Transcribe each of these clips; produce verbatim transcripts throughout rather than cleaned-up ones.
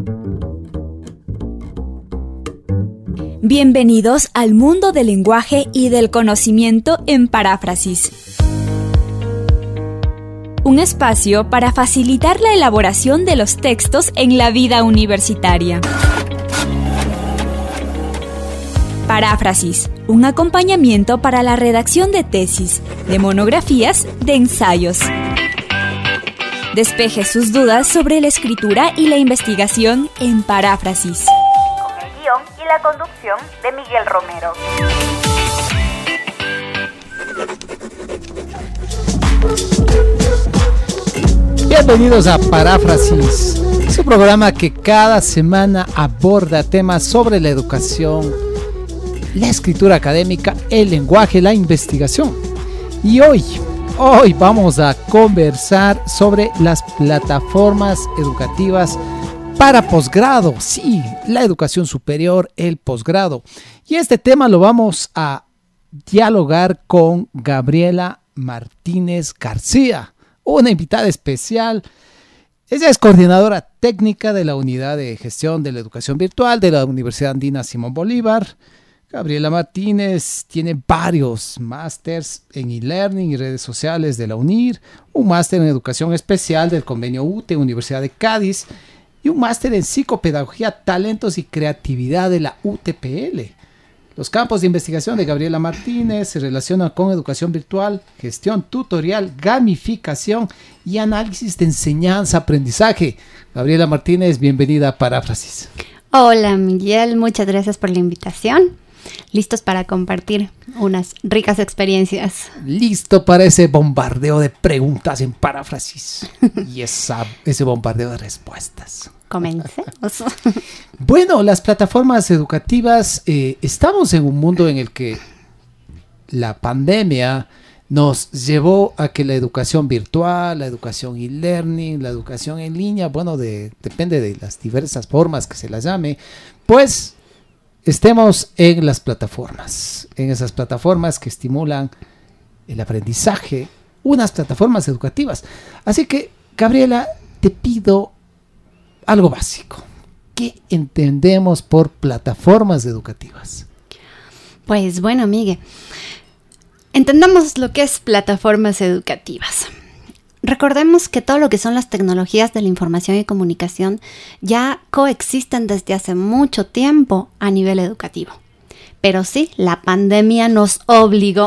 Bienvenidos al mundo del lenguaje y del conocimiento en Paráfrasis. Un espacio para facilitar la elaboración de los textos en la vida universitaria. Paráfrasis, un acompañamiento para la redacción de tesis, de monografías, de ensayos. Despeje sus dudas sobre la escritura y la investigación en Paráfrasis. Con el guión y la conducción de Miguel Romero. Bienvenidos a Paráfrasis, es un programa que cada semana aborda temas sobre la educación, la escritura académica, el lenguaje, la investigación. Y hoy, hoy vamos a conversar sobre las plataformas educativas para posgrado, sí, la educación superior, el posgrado. Y este tema lo vamos a dialogar con Gabriela Martínez García, una invitada especial. Ella es coordinadora técnica de la Unidad de Gestión de la Educación Virtual de la Universidad Andina Simón Bolívar. Gabriela Martínez tiene varios másters en e-learning y redes sociales de la UNIR, un máster en educación especial del convenio U T E, Universidad de Cádiz, y un máster en psicopedagogía, talentos y creatividad de la U T P L. Los campos de investigación de Gabriela Martínez se relacionan con educación virtual, gestión tutorial, gamificación y análisis de enseñanza-aprendizaje. Gabriela Martínez, bienvenida a Paráfrasis. Hola Miguel, muchas gracias por la invitación. Listos para compartir unas ricas experiencias. Listo para ese bombardeo de preguntas en Paráfrasis y esa, ese bombardeo de respuestas. Comencemos. Bueno, las plataformas educativas, eh, estamos en un mundo en el que la pandemia nos llevó a que la educación virtual, la educación e-learning, la educación en línea, bueno, de, depende de las diversas formas que se las llame, pues estemos en las plataformas, en esas plataformas que estimulan el aprendizaje, unas plataformas educativas. Así que, Gabriela, te pido algo básico. ¿Qué entendemos por plataformas educativas? Pues bueno, Miguel, entendamos lo que es plataformas educativas. Recordemos que todo lo que son las tecnologías de la información y comunicación ya coexisten desde hace mucho tiempo a nivel educativo. Pero sí, la pandemia nos obligó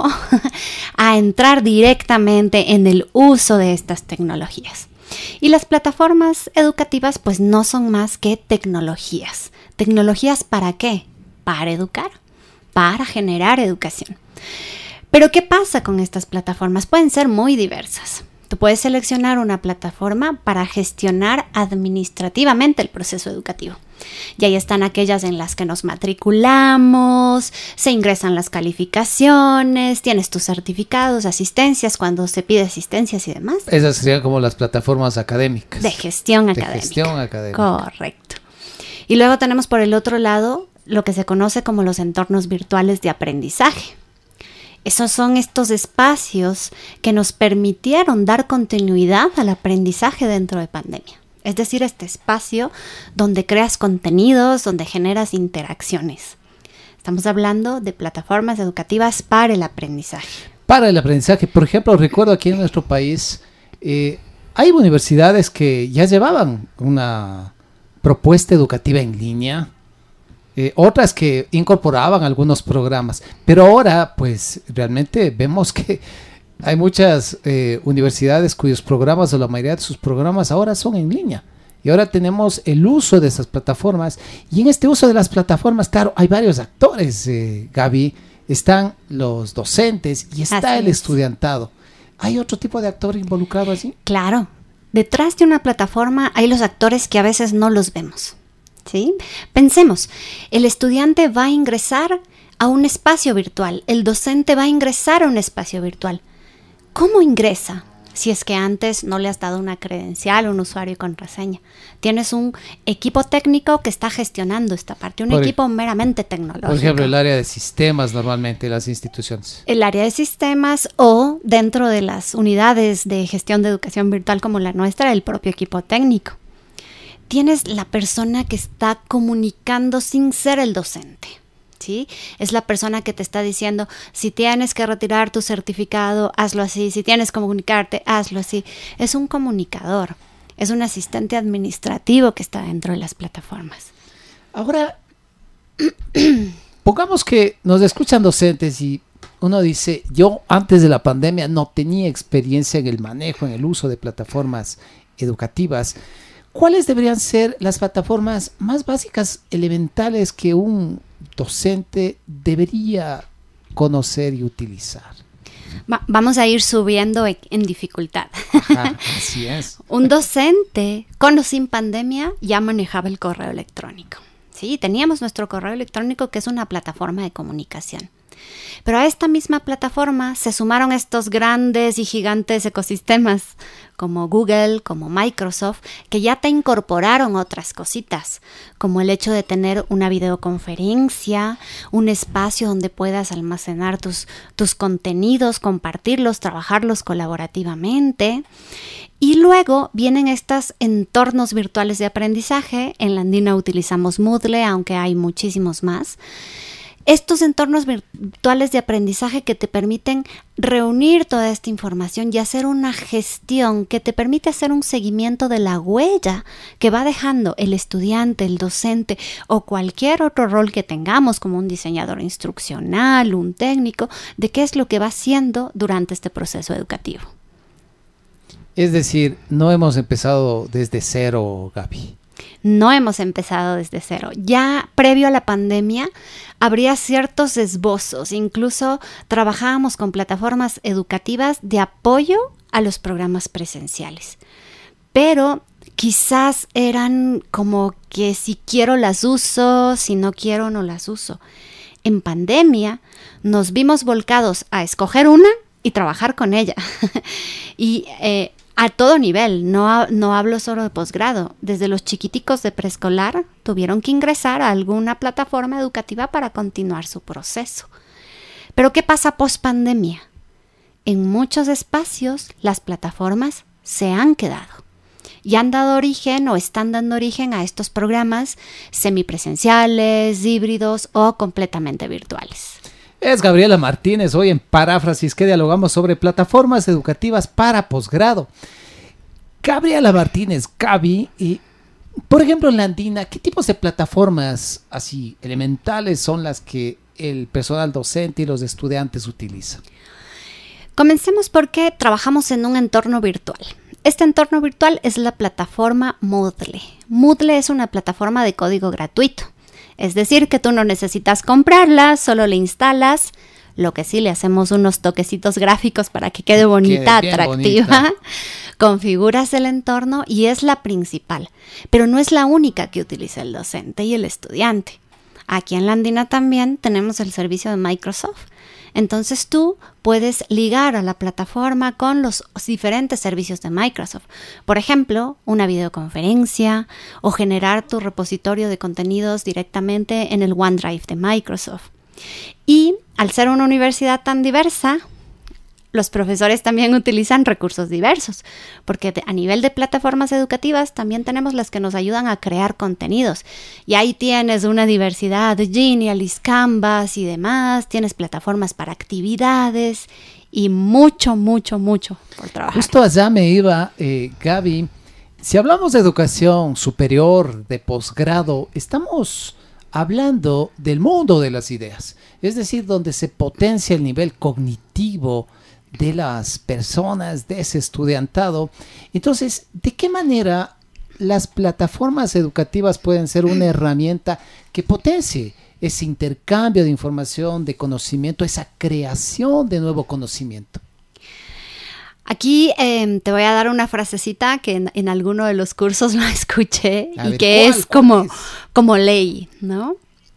a entrar directamente en el uso de estas tecnologías. Y las plataformas educativas pues no son más que tecnologías. ¿Tecnologías para qué? Para educar, para generar educación. Pero ¿qué pasa con estas plataformas? Pueden ser muy diversas. Tú puedes seleccionar una plataforma para gestionar administrativamente el proceso educativo. Y ahí están aquellas en las que nos matriculamos, se ingresan las calificaciones, tienes tus certificados, asistencias, cuando se pide asistencias y demás. Esas serían como las plataformas académicas. De gestión de académica. gestión académica. Correcto. Y luego tenemos por el otro lado lo que se conoce como los entornos virtuales de aprendizaje. Esos son estos espacios que nos permitieron dar continuidad al aprendizaje dentro de pandemia. Es decir, este espacio donde creas contenidos, donde generas interacciones. Estamos hablando de plataformas educativas para el aprendizaje. Para el aprendizaje. Por ejemplo, recuerdo aquí en nuestro país, eh, hay universidades que ya llevaban una propuesta educativa en línea. Eh, otras que incorporaban algunos programas, pero ahora pues realmente vemos que hay muchas eh, universidades cuyos programas o la mayoría de sus programas ahora son en línea y ahora tenemos el uso de esas plataformas y en este uso de las plataformas, claro, hay varios actores, eh, Gaby, están los docentes y está Así el es. estudiantado. ¿Hay otro tipo de actor involucrado así? Claro, detrás de una plataforma hay los actores que a veces no los vemos. ¿Sí? Pensemos, el estudiante va a ingresar a un espacio virtual, el docente va a ingresar a un espacio virtual. ¿Cómo ingresa? Si es que antes no le has dado una credencial, un usuario y contraseña. Tienes un equipo técnico que está gestionando esta parte, un Por equipo el, meramente tecnológico. Por ejemplo, el área de sistemas normalmente, las instituciones. El área de sistemas o dentro de las unidades de gestión de educación virtual como la nuestra, el propio equipo técnico. tienes la persona que está comunicando sin ser el docente. ¿Sí? Es la persona que te está diciendo, si tienes que retirar tu certificado, hazlo así, si tienes que comunicarte, hazlo así. Es un comunicador, es un asistente administrativo que está dentro de las plataformas. Ahora, pongamos que nos escuchan docentes y uno dice, yo antes de la pandemia no tenía experiencia en el manejo, en el uso de plataformas educativas. ¿Cuáles deberían ser las plataformas más básicas, elementales que un docente debería conocer y utilizar? Va- vamos a ir subiendo en, en dificultad. Ajá, así es. Un docente, con o sin pandemia, ya manejaba el correo electrónico. Sí, teníamos nuestro correo electrónico, que es una plataforma de comunicación. Pero a esta misma plataforma se sumaron estos grandes y gigantes ecosistemas como Google, como Microsoft, que ya te incorporaron otras cositas, como el hecho de tener una videoconferencia, un espacio donde puedas almacenar tus, tus contenidos, compartirlos, trabajarlos colaborativamente. Y luego vienen estos entornos virtuales de aprendizaje. En la Andina utilizamos Moodle, aunque hay muchísimos más. Estos entornos virtuales de aprendizaje que te permiten reunir toda esta información y hacer una gestión que te permite hacer un seguimiento de la huella que va dejando el estudiante, el docente o cualquier otro rol que tengamos, como un diseñador instruccional, un técnico, de qué es lo que va haciendo durante este proceso educativo. Es decir, no hemos empezado desde cero, Gaby. No hemos empezado desde cero. Ya previo a la pandemia habría ciertos esbozos. Incluso trabajábamos con plataformas educativas de apoyo a los programas presenciales. Pero quizás eran como que si quiero las uso, si no quiero no las uso. En pandemia nos vimos volcados a escoger una y trabajar con ella. y eh, A todo nivel, no, no hablo solo de posgrado. Desde los chiquiticos de preescolar tuvieron que ingresar a alguna plataforma educativa para continuar su proceso. Pero ¿qué pasa post pandemia? En muchos espacios las plataformas se han quedado y han dado origen o están dando origen a estos programas semipresenciales, híbridos o completamente virtuales. Es Gabriela Martínez, hoy en Paráfrasis, que dialogamos sobre plataformas educativas para posgrado. Gabriela Martínez, Gaby, y por ejemplo en la Andina, ¿qué tipos de plataformas así elementales son las que el personal docente y los estudiantes utilizan? Comencemos porque trabajamos en un entorno virtual. Este entorno virtual es la plataforma Moodle. Moodle es una plataforma de código gratuito. Es decir, que tú no necesitas comprarla, solo le instalas. Lo que sí, le hacemos unos toquecitos gráficos para que quede bonita, quede atractiva. Bonita. Configuras el entorno y es la principal. Pero no es la única que utiliza el docente y el estudiante. Aquí en la Andina también tenemos el servicio de Microsoft. Entonces tú puedes ligar a la plataforma con los diferentes servicios de Microsoft. Por ejemplo, una videoconferencia o generar tu repositorio de contenidos directamente en el OneDrive de Microsoft. Y al ser una universidad tan diversa, los profesores también utilizan recursos diversos, porque a nivel de plataformas educativas también tenemos las que nos ayudan a crear contenidos. Y ahí tienes una diversidad, Genialist, Canvas y demás, tienes plataformas para actividades y mucho, mucho, mucho por trabajar. Justo allá me iba, eh, Gaby. Si hablamos de educación superior, de posgrado, estamos hablando del mundo de las ideas, es decir, donde se potencia el nivel cognitivo de las personas, de ese estudiantado. Entonces, ¿de qué manera las plataformas educativas pueden ser una herramienta que potencie ese intercambio de información, de conocimiento, esa creación de nuevo conocimiento? Aquí eh, te voy a dar una frasecita que en, en alguno de los cursos lo escuché a y ver, que ¿cuál, es como, es? como ley, ¿no?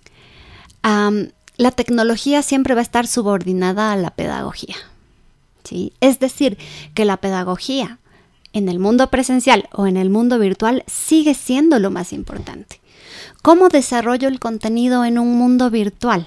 Um, la tecnología siempre va a estar subordinada a la pedagogía, ¿sí? Es decir, que la pedagogía en el mundo presencial o en el mundo virtual sigue siendo lo más importante. ¿Cómo desarrollo el contenido en un mundo virtual?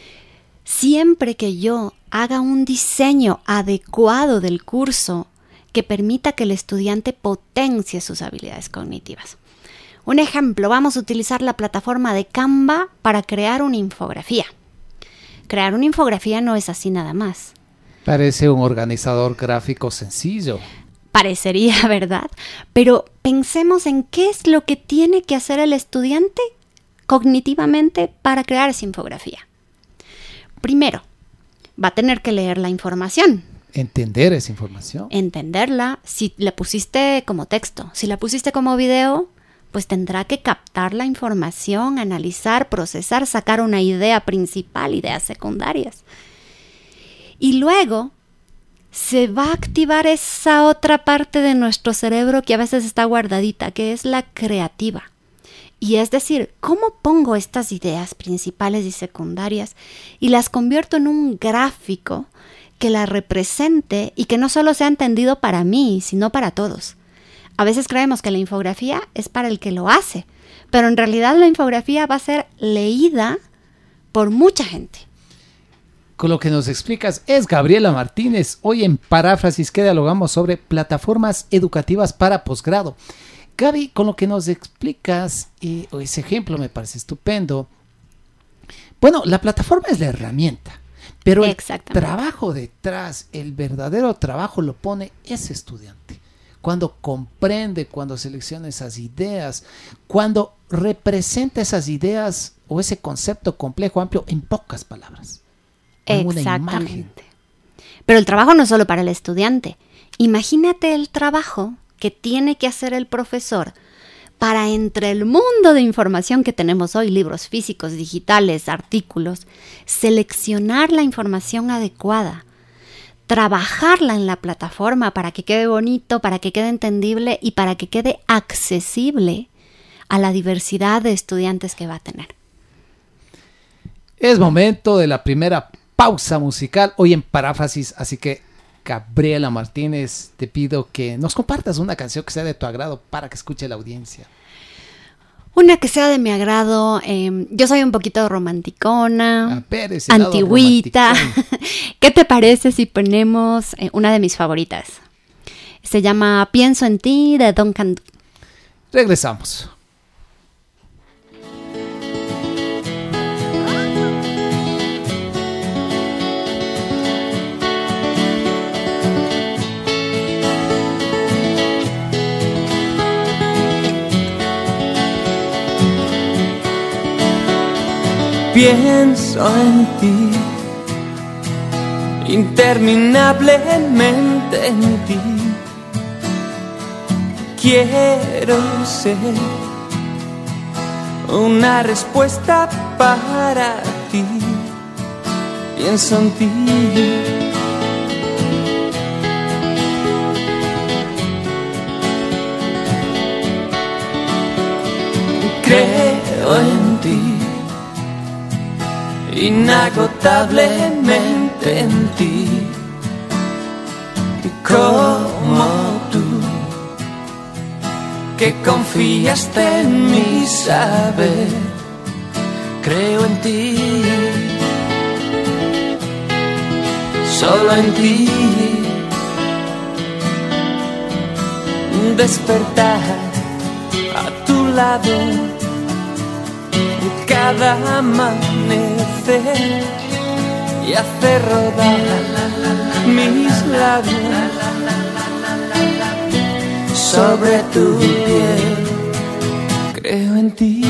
Siempre que yo haga un diseño adecuado del curso que permita que el estudiante potencie sus habilidades cognitivas. Un ejemplo, vamos a utilizar la plataforma de Canva para crear una infografía. Crear una infografía no es así nada más. Parece un organizador gráfico sencillo. Parecería, ¿verdad? Pero pensemos en qué es lo que tiene que hacer el estudiante cognitivamente para crear esa infografía. Primero, va a tener que leer la información. Entender esa información. Entenderla. Si la pusiste como texto, si la pusiste como video, pues tendrá que captar la información, analizar, procesar, sacar una idea principal, ideas secundarias. Y luego se va a activar esa otra parte de nuestro cerebro que a veces está guardadita, que es la creativa. Y es decir, ¿cómo pongo estas ideas principales y secundarias y las convierto en un gráfico que la represente y que no solo sea entendido para mí, sino para todos? A veces creemos que la infografía es para el que lo hace, pero en realidad la infografía va a ser leída por mucha gente. Con lo que nos explicas es Gabriela Martínez. Hoy en Paráfrasis que dialogamos sobre plataformas educativas para posgrado. Gaby, con lo que nos explicas, eh, ese ejemplo me parece estupendo. Bueno, la plataforma es la herramienta, pero el trabajo detrás, el verdadero trabajo lo pone ese estudiante. Cuando comprende, cuando selecciona esas ideas, cuando representa esas ideas o ese concepto complejo, amplio, en pocas palabras. Exactamente. Pero el trabajo no es solo para el estudiante. Imagínate el trabajo que tiene que hacer el profesor para, entre el mundo de información que tenemos hoy, libros físicos, digitales, artículos, seleccionar la información adecuada, trabajarla en la plataforma para que quede bonito, para que quede entendible y para que quede accesible a la diversidad de estudiantes que va a tener. Es momento de la primera pausa musical hoy en Paráfrasis, así que Gabriela Martínez, te pido que nos compartas una canción que sea de tu agrado para que escuche la audiencia. Una que sea de mi agrado. Eh, yo soy un poquito romanticona, ver, antigüita. ¿Qué te parece si ponemos eh, una de mis favoritas? Se llama Pienso en ti, de Duncan. Regresamos. Pienso en ti, interminablemente en ti. Quiero ser una respuesta para ti. Pienso en ti. Creo en ti, inagotablemente en ti, como tú, que confiaste en mi saber. Creo en ti, solo en ti, despertar a tu lado cada amanecer y hacer rodar mis labios sobre tu piel. Creo en ti.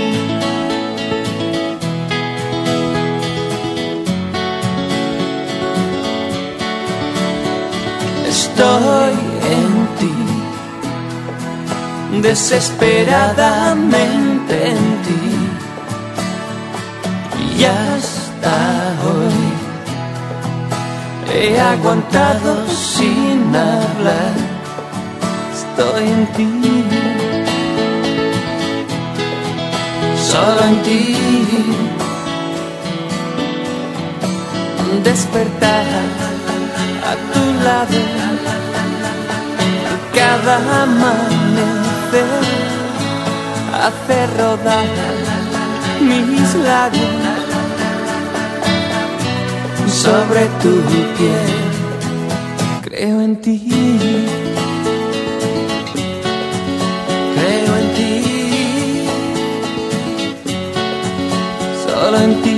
Estoy en ti, desesperadamente en ti. Y hasta hoy he aguantado sin hablar. Estoy en ti, solo en ti, despertar a tu lado cada amanecer, hacer rodar mis labios sobre tu piel. Creo en ti, creo en ti, solo en ti.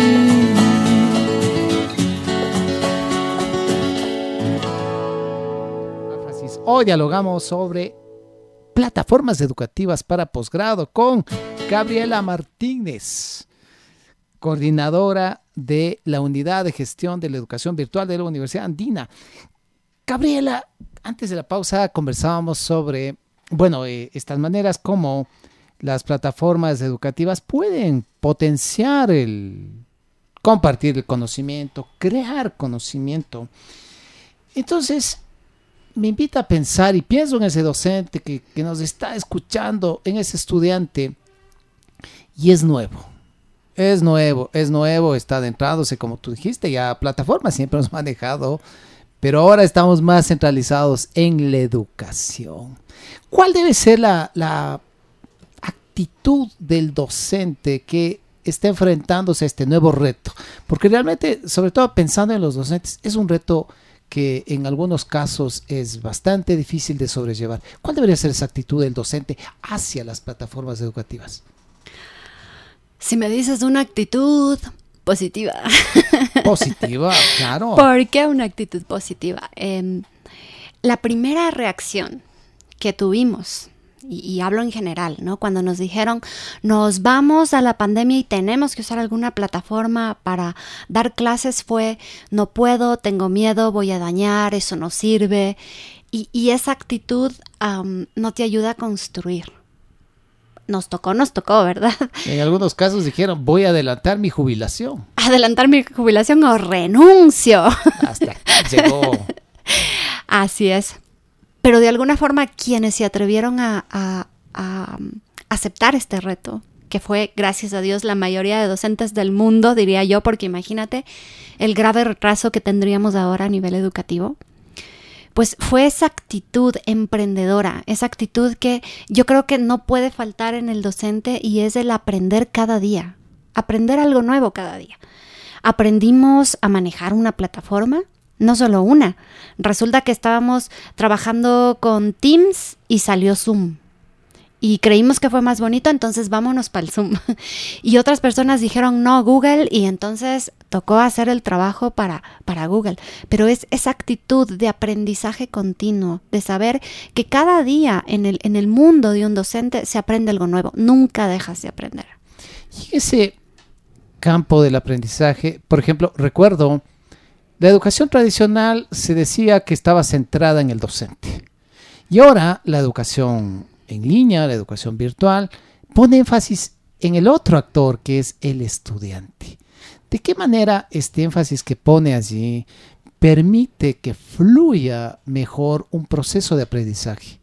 Hoy dialogamos sobre plataformas educativas para posgrado con Gabriela Martínez, coordinadora de la Unidad de Gestión de la Educación Virtual de la Universidad Andina. Gabriela, antes de la pausa conversábamos sobre, bueno, eh, estas maneras como las plataformas educativas pueden potenciar el compartir el conocimiento, crear conocimiento. Entonces, me invita a pensar y pienso en ese docente que, que nos está escuchando, en ese estudiante, y es nuevo. Es nuevo, es nuevo, está adentrándose, como tú dijiste, ya plataformas siempre hemos manejado, pero ahora estamos más centralizados en la educación. ¿Cuál debe ser la, la actitud del docente que está enfrentándose a este nuevo reto? Porque realmente, sobre todo pensando en los docentes, es un reto que en algunos casos es bastante difícil de sobrellevar. ¿Cuál debería ser esa actitud del docente hacia las plataformas educativas? Si me dices una actitud positiva. Positiva, claro. ¿Por qué una actitud positiva? Eh, la primera reacción que tuvimos, y, y hablo en general, ¿no? Cuando nos dijeron, nos vamos a la pandemia y tenemos que usar alguna plataforma para dar clases, fue, no puedo, tengo miedo, voy a dañar, eso no sirve. Y, y esa actitud um, no te ayuda a construir. Nos tocó, nos tocó, ¿verdad? En algunos casos dijeron, voy a adelantar mi jubilación. Adelantar mi jubilación o renuncio. Hasta aquí llegó. Así es. Pero de alguna forma quienes se atrevieron a, a, a aceptar este reto, que fue, gracias a Dios, la mayoría de docentes del mundo, diría yo, porque imagínate el grave retraso que tendríamos ahora a nivel educativo, pues fue esa actitud emprendedora, esa actitud que yo creo que no puede faltar en el docente y es el aprender cada día, aprender algo nuevo cada día. Aprendimos a manejar una plataforma, no solo una. Resulta que estábamos trabajando con Teams y salió Zoom. Y creímos que fue más bonito, entonces vámonos para el Zoom. Y otras personas dijeron, no, Google, y entonces tocó hacer el trabajo para, para Google. Pero es esa actitud de aprendizaje continuo, de saber que cada día en el, en el mundo de un docente se aprende algo nuevo. Nunca dejas de aprender. Y ese campo del aprendizaje, por ejemplo, recuerdo, la educación tradicional se decía que estaba centrada en el docente. Y ahora la educación en línea, la educación virtual, pone énfasis en el otro actor que es el estudiante. ¿De qué manera este énfasis que pone allí permite que fluya mejor un proceso de aprendizaje?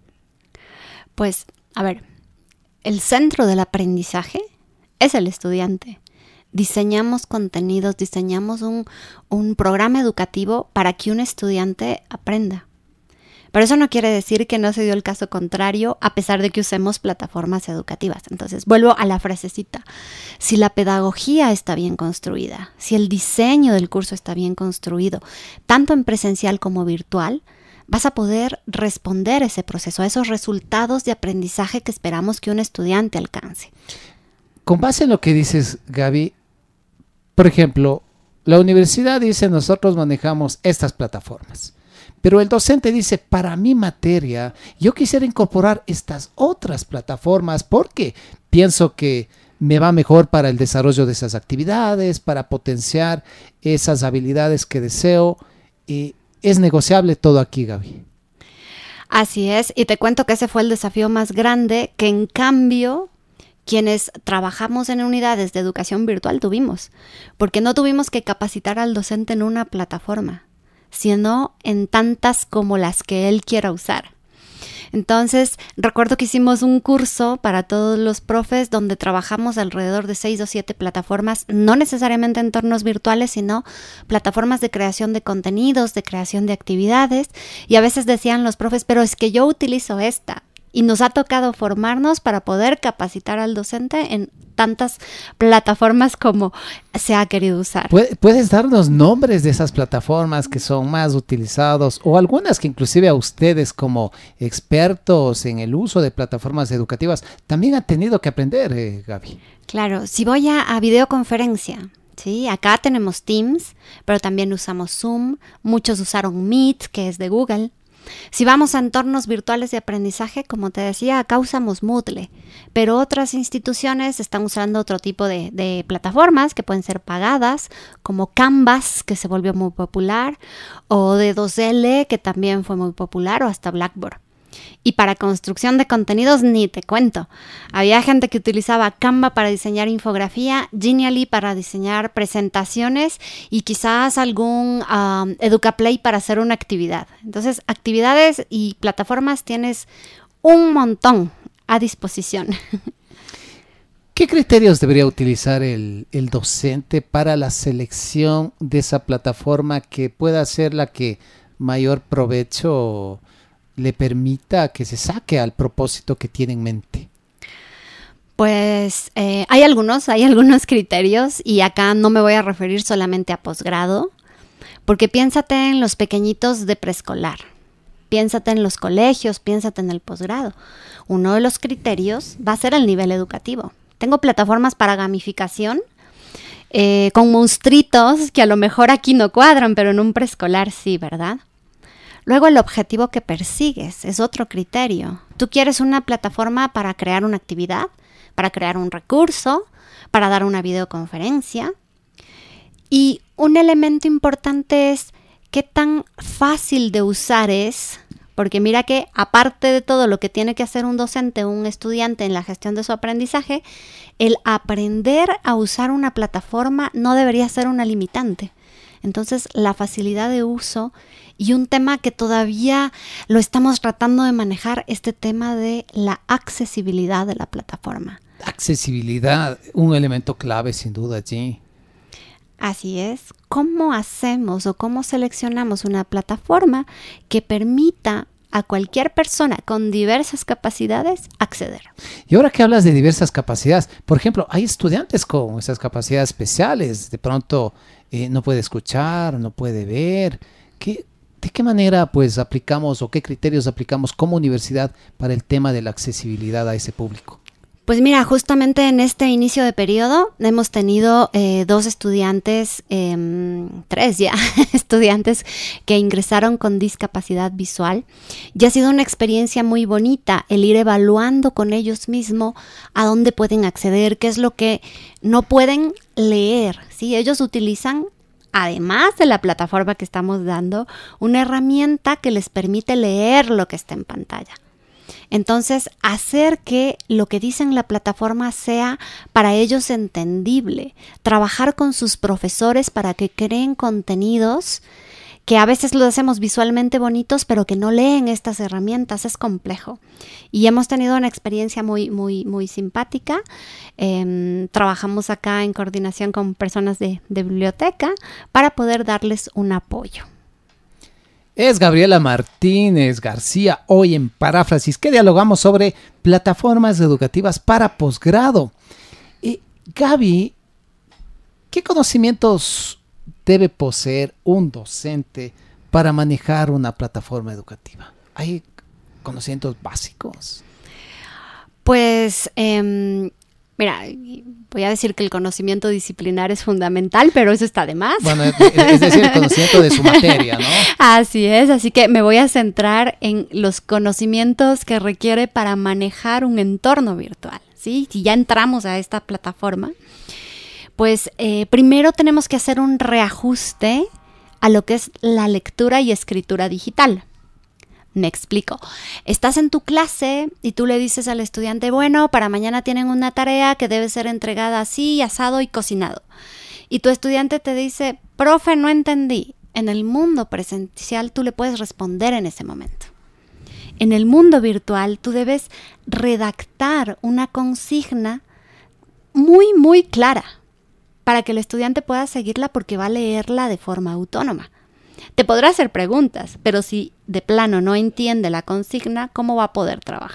Pues, a ver, el centro del aprendizaje es el estudiante. Diseñamos contenidos, diseñamos un, un programa educativo para que un estudiante aprenda. Pero eso no quiere decir que no se dio el caso contrario, a pesar de que usemos plataformas educativas. Entonces, vuelvo a la frasecita. Si la pedagogía está bien construida, si el diseño del curso está bien construido, tanto en presencial como virtual, vas a poder responder a ese proceso, a esos resultados de aprendizaje que esperamos que un estudiante alcance. Con base en lo que dices, Gaby, por ejemplo, la universidad dice, nosotros manejamos estas plataformas. Pero el docente dice, para mi materia, yo quisiera incorporar estas otras plataformas porque pienso que me va mejor para el desarrollo de esas actividades, para potenciar esas habilidades que deseo. Y es negociable todo aquí, Gaby. Así es, y te cuento que ese fue el desafío más grande que en cambio quienes trabajamos en unidades de educación virtual tuvimos, porque no tuvimos que capacitar al docente en una plataforma, sino en tantas como las que él quiera usar. Entonces, recuerdo que hicimos un curso para todos los profes donde trabajamos alrededor de seis o siete plataformas, no necesariamente entornos virtuales, sino plataformas de creación de contenidos, de creación de actividades, y a veces decían los profes, pero es que yo utilizo esta. Y nos ha tocado formarnos para poder capacitar al docente en tantas plataformas como se ha querido usar. ¿Puedes darnos nombres de esas plataformas que son más utilizados o algunas que inclusive a ustedes como expertos en el uso de plataformas educativas también han tenido que aprender, eh, Gaby? Claro, si voy a, a videoconferencia, ¿sí? Acá tenemos Teams, pero también usamos Zoom, muchos usaron Meet, que es de Google. Si vamos a entornos virtuales de aprendizaje, como te decía, acá usamos Moodle, pero otras instituciones están usando otro tipo de, de plataformas que pueden ser pagadas, como Canvas, que se volvió muy popular, o D dos L, que también fue muy popular, o hasta Blackboard. Y para construcción de contenidos ni te cuento. Había gente que utilizaba Canva para diseñar infografía, Genially para diseñar presentaciones y quizás algún um, EducaPlay para hacer una actividad. Entonces, actividades y plataformas tienes un montón a disposición. ¿Qué criterios debería utilizar el, el docente para la selección de esa plataforma que pueda ser la que mayor provecho le permita que se saque al propósito que tiene en mente? Pues eh, hay algunos, hay algunos criterios y acá no me voy a referir solamente a posgrado, porque piénsate en los pequeñitos de preescolar, piénsate en los colegios, piénsate en el posgrado. Uno de los criterios va a ser el nivel educativo. Tengo plataformas para gamificación eh, con monstruitos que a lo mejor aquí no cuadran, pero en un preescolar sí, ¿verdad? Luego el objetivo que persigues es otro criterio. Tú quieres una plataforma para crear una actividad, para crear un recurso, para dar una videoconferencia. Y un elemento importante es qué tan fácil de usar es, porque mira que aparte de todo lo que tiene que hacer un docente o un estudiante en la gestión de su aprendizaje, el aprender a usar una plataforma no debería ser una limitante. Entonces, la facilidad de uso y un tema que todavía lo estamos tratando de manejar, este tema de la accesibilidad de la plataforma. Accesibilidad, un elemento clave sin duda allí. Así es. ¿Cómo hacemos o cómo seleccionamos una plataforma que permita a cualquier persona con diversas capacidades acceder? Y ahora que hablas de diversas capacidades, por ejemplo, hay estudiantes con esas capacidades especiales, de pronto eh, no puede escuchar, no puede ver. ¿Qué, ¿De qué manera pues aplicamos o qué criterios aplicamos como universidad para el tema de la accesibilidad a ese público? Pues mira, justamente en este inicio de periodo hemos tenido eh, dos estudiantes, eh, tres ya, estudiantes que ingresaron con discapacidad visual. Y ha sido una experiencia muy bonita el ir evaluando con ellos mismos a dónde pueden acceder, qué es lo que no pueden leer, ¿sí? Ellos utilizan, además de la plataforma que estamos dando, una herramienta que les permite leer lo que está en pantalla. Entonces, hacer que lo que dice en la plataforma sea para ellos entendible, trabajar con sus profesores para que creen contenidos que a veces lo hacemos visualmente bonitos, pero que no leen estas herramientas, es complejo. Y hemos tenido una experiencia muy, muy, muy simpática. Eh, trabajamos acá en coordinación con personas de, de biblioteca para poder darles un apoyo. Es Gabriela Martínez García, hoy en Paráfrasis, que dialogamos sobre plataformas educativas para posgrado. Y Gaby, ¿qué conocimientos debe poseer un docente para manejar una plataforma educativa? ¿Hay conocimientos básicos? Pues, eh, mira, voy a decir que el conocimiento disciplinar es fundamental, pero eso está de más. Bueno, es decir, el conocimiento de su materia, ¿no? Así es, así que me voy a centrar en los conocimientos que requiere para manejar un entorno virtual, ¿sí? Si ya entramos a esta plataforma, pues eh, primero tenemos que hacer un reajuste a lo que es la lectura y escritura digital. Me explico. Estás en tu clase y tú le dices al estudiante, bueno, para mañana tienen una tarea que debe ser entregada así, asado y cocinado. Y tu estudiante te dice, profe, no entendí. En el mundo presencial tú le puedes responder en ese momento. En el mundo virtual tú debes redactar una consigna muy, muy clara para que el estudiante pueda seguirla porque va a leerla de forma autónoma. Te podrá hacer preguntas, pero si de plano no entiende la consigna, ¿cómo va a poder trabajar?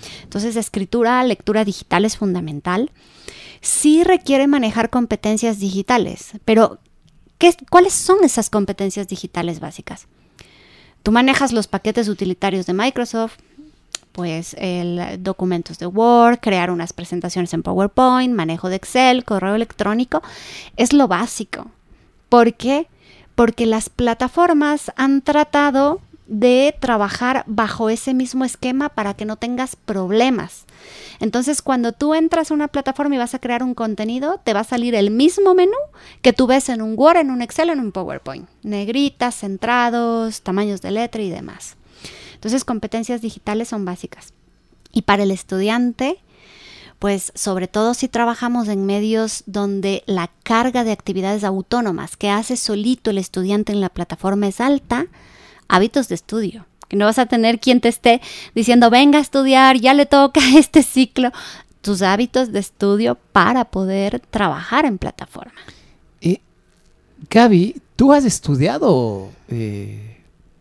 Entonces, escritura, lectura digital es fundamental. Sí requiere manejar competencias digitales, pero ¿qué, ¿cuáles son esas competencias digitales básicas? Tú manejas los paquetes utilitarios de Microsoft, pues el, documentos de Word, crear unas presentaciones en PowerPoint, manejo de Excel, correo electrónico, es lo básico. ¿Por qué? Porque las plataformas han tratado de trabajar bajo ese mismo esquema para que no tengas problemas. Entonces, cuando tú entras a una plataforma y vas a crear un contenido, te va a salir el mismo menú que tú ves en un Word, en un Excel, en un PowerPoint. Negritas, centrados, tamaños de letra y demás. Entonces, competencias digitales son básicas. Y para el estudiante, pues sobre todo si trabajamos en medios donde la carga de actividades autónomas que hace solito el estudiante en la plataforma es alta, hábitos de estudio. Que no vas a tener quien te esté diciendo, venga a estudiar, ya le toca este ciclo. Tus hábitos de estudio para poder trabajar en plataforma. Eh, Gaby, tú has estudiado eh,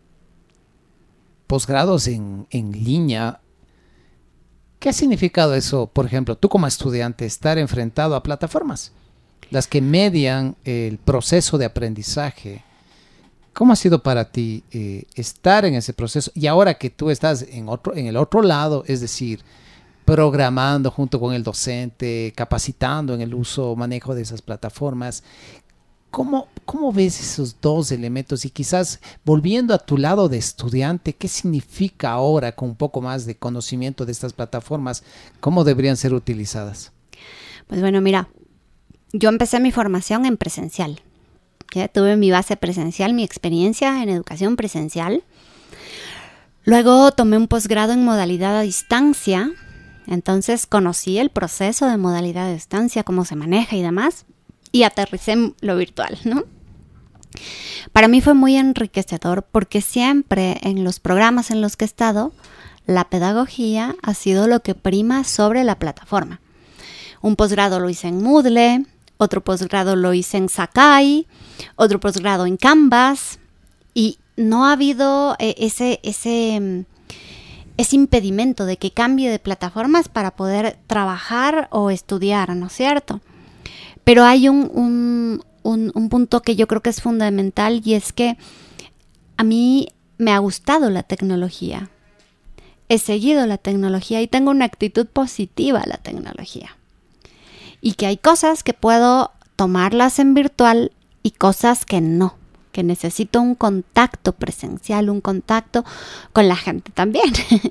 posgrados en, en línea. ¿Qué ha significado eso, por ejemplo, tú como estudiante, estar enfrentado a plataformas, las que median el proceso de aprendizaje? ¿Cómo ha sido para ti eh, estar en ese proceso? Y ahora que tú estás en, otro, en el otro lado, es decir, programando junto con el docente, capacitando en el uso o manejo de esas plataformas, ¿cómo, cómo ves esos dos elementos? Y quizás volviendo a tu lado de estudiante, ¿qué significa ahora con un poco más de conocimiento de estas plataformas? ¿Cómo deberían ser utilizadas? Pues bueno, mira, yo empecé mi formación en presencial. Ya tuve mi base presencial, mi experiencia en educación presencial. Luego tomé un posgrado en modalidad a distancia. Entonces conocí el proceso de modalidad a distancia, cómo se maneja y demás. Y aterricé en lo virtual, ¿no? Para mí fue muy enriquecedor porque siempre en los programas en los que he estado, la pedagogía ha sido lo que prima sobre la plataforma. Un posgrado lo hice en Moodle, otro posgrado lo hice en Sakai, otro posgrado en Canvas, y no ha habido eh, ese, ese, ese impedimento de que cambie de plataformas para poder trabajar o estudiar, ¿no es cierto? Pero hay un, un, un, un punto que yo creo que es fundamental, y es que a mí me ha gustado la tecnología. He seguido la tecnología y tengo una actitud positiva a la tecnología. Y que hay cosas que puedo tomarlas en virtual y cosas que no, que necesito un contacto presencial, un contacto con la gente también.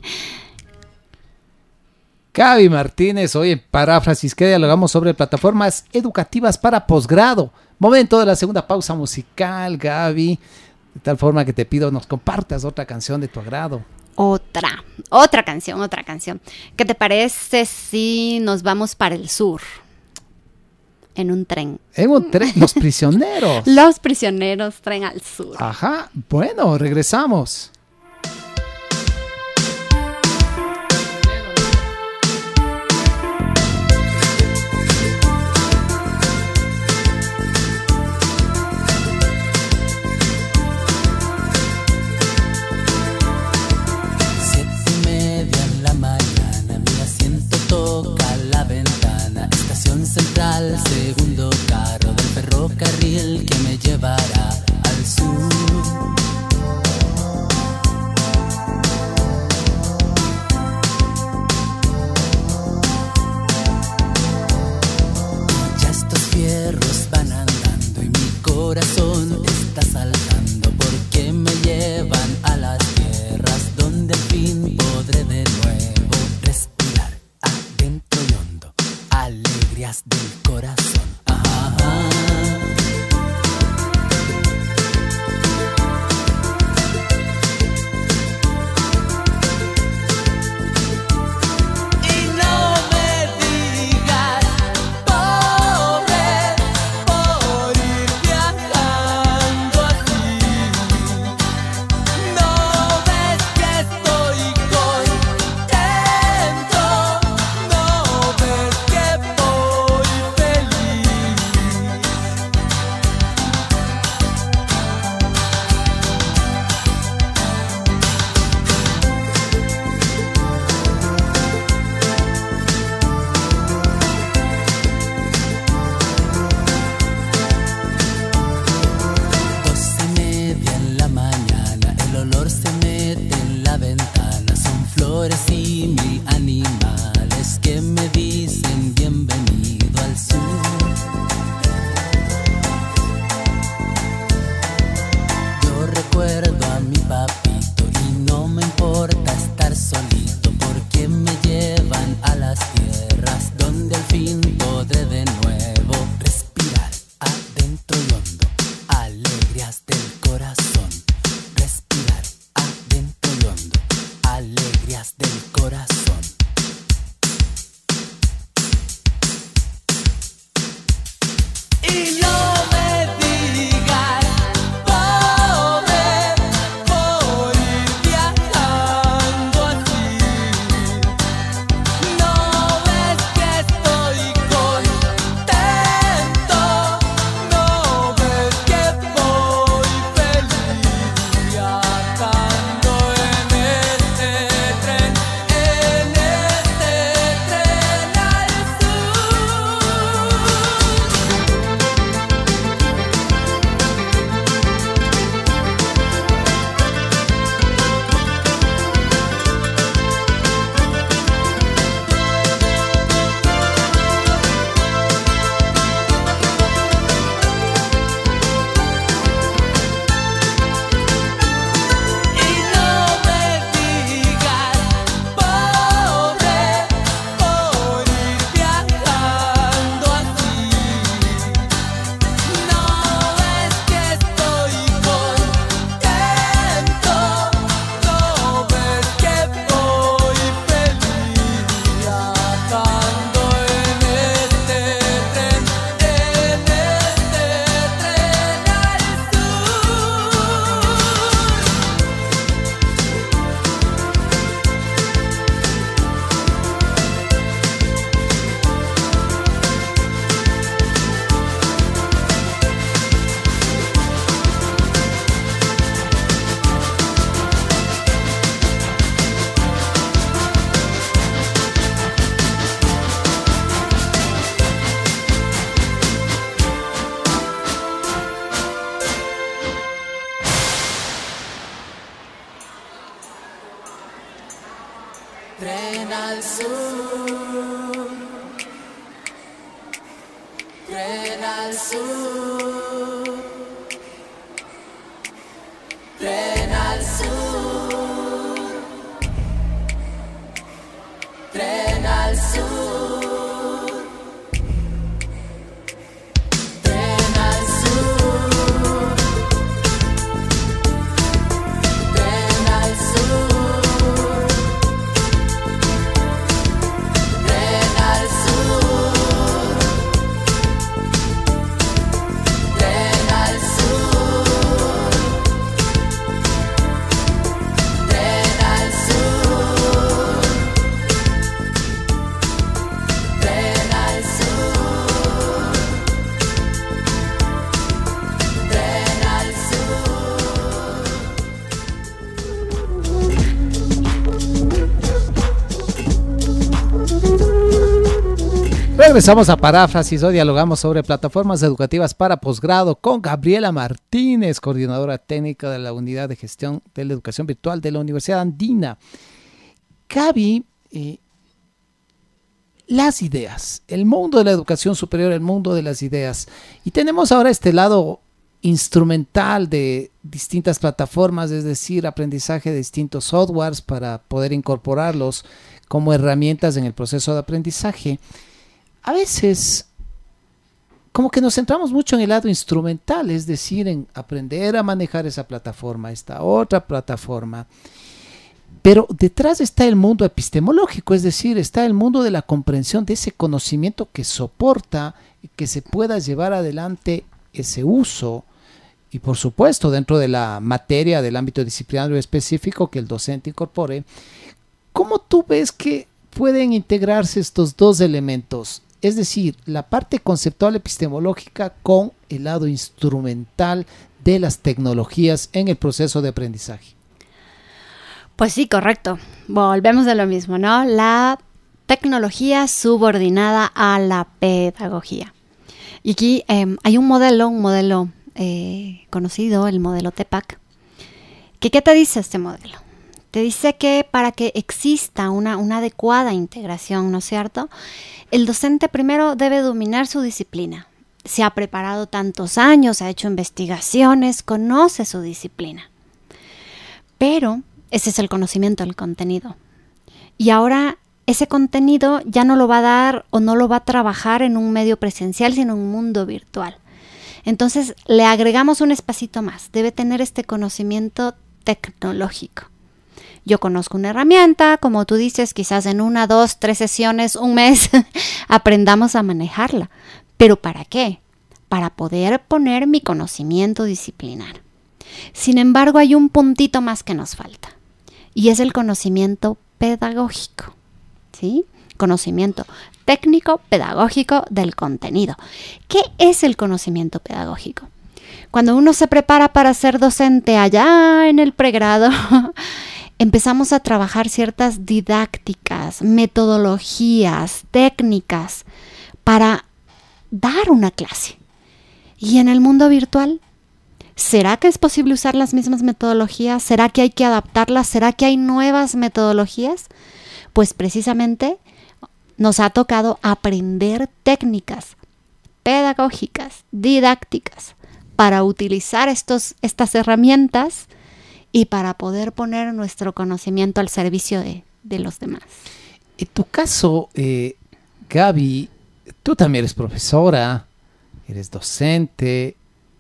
Gaby Martínez, hoy en Paráfrasis, que dialogamos sobre plataformas educativas para posgrado. Momento de la segunda pausa musical, Gaby. De tal forma que te pido nos compartas otra canción de tu agrado. Otra, otra canción, otra canción. ¿Qué te parece si nos vamos para el sur? En un tren. En un tren, Los Prisioneros. Los Prisioneros, Tren al Sur. Ajá, bueno, regresamos. Central, segundo carro del ferrocarril que me llevará al sur. Y ya estos fierros van andando y mi corazón está saltando porque me llevan a las tierras donde al fin podré de nuevo respirar adentro y hondo. Alegrías del corazón. Ajá, ajá. Y no me digas, pobre, por ir viajando así. No ves que estoy contento. No ves que voy feliz. tierras donde al fin podré de nuevo respirar adentro y hondo, alegrías del corazón. Respirar adentro y hondo, alegrías del corazón. Y no me digas, pobre, por ir viajando así. No ves que estoy contento, no ves que voy feliz viajando en este tren, en este tren al sur. Y no me digas, pobre, por ir viajando así. No ves que estoy contento, no ves que voy feliz viajando en este tren, en este tren al sur. Tren al sur, tren al sur, tren al sur, tren al sur, tren al sur, tren al sur. Tren al sur, tren al sur, tren al sur, tren al sur, tren al Regresamos a Paráfrasis. Hoy dialogamos sobre plataformas educativas para posgrado con Gabriela Martínez, coordinadora técnica de la Unidad de Gestión de la Educación Virtual de la Universidad Andina. Gaby, eh, las ideas, el mundo de la educación superior, el mundo de las ideas. Y tenemos ahora este lado instrumental de distintas plataformas, es decir, aprendizaje de distintos softwares para poder incorporarlos como herramientas en el proceso de aprendizaje. A veces, como que nos centramos mucho en el lado instrumental, es decir, en aprender a manejar esa plataforma, esta otra plataforma. Pero detrás está el mundo epistemológico, es decir, está el mundo de la comprensión de ese conocimiento que soporta y que se pueda llevar adelante ese uso. Y por supuesto, dentro de la materia del ámbito disciplinario específico que el docente incorpore, ¿cómo tú ves que pueden integrarse estos dos elementos? Es decir, la parte conceptual epistemológica con el lado instrumental de las tecnologías en el proceso de aprendizaje. Pues sí, correcto. Volvemos a lo mismo, ¿no? La tecnología subordinada a la pedagogía. Y aquí eh, hay un modelo, un modelo eh, conocido, el modelo T P A C. ¿Qué, ¿Qué te dice este modelo? Te dice que para que exista una, una adecuada integración, ¿no es cierto? El docente primero debe dominar su disciplina. Se ha preparado tantos años, ha hecho investigaciones, conoce su disciplina. Pero ese es el conocimiento del contenido. Y ahora ese contenido ya no lo va a dar o no lo va a trabajar en un medio presencial, sino en un mundo virtual. Entonces le agregamos un espacito más. Debe tener este conocimiento tecnológico. Yo conozco una herramienta, como tú dices, quizás en una, dos, tres sesiones, un mes, aprendamos a manejarla. ¿Pero para qué? Para poder poner mi conocimiento disciplinar. Sin embargo, hay un puntito más que nos falta, y es el conocimiento pedagógico, ¿sí? Conocimiento técnico, pedagógico del contenido. ¿Qué es el conocimiento pedagógico? Cuando uno se prepara para ser docente allá en el pregrado, empezamos a trabajar ciertas didácticas, metodologías, técnicas para dar una clase. ¿Y en el mundo virtual? ¿Será que es posible usar las mismas metodologías? ¿Será que hay que adaptarlas? ¿Será que hay nuevas metodologías? Pues precisamente nos ha tocado aprender técnicas pedagógicas, didácticas, para utilizar estos, estas herramientas y para poder poner nuestro conocimiento al servicio de, de los demás. En tu caso, eh, Gaby, tú también eres profesora, eres docente.